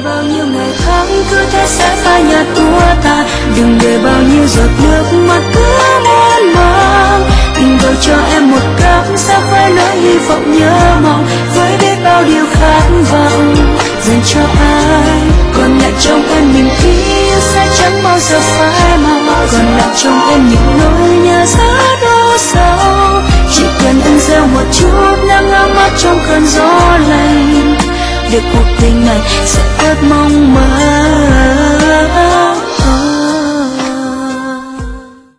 bao nhiêu ngày tháng cứ thế sẽ phai nhạt tua ta, đừng để bao nhiêu giọt nước mắt cứ muôn mang. Tình cờ cho em một cáp sẽ với nỗi hy vọng nhớ mong, với biết bao điều khát vọng dành cho ai. Còn lại trong em niềm yêu sẽ chẳng bao giờ phai màu, còn lại trong em những nỗi nhớ rất đau sâu. Chỉ cần em gieo một chút nắng ấm áp trong cơn gió lạnh, để cuộc tình này sẽ bớt mong mơ.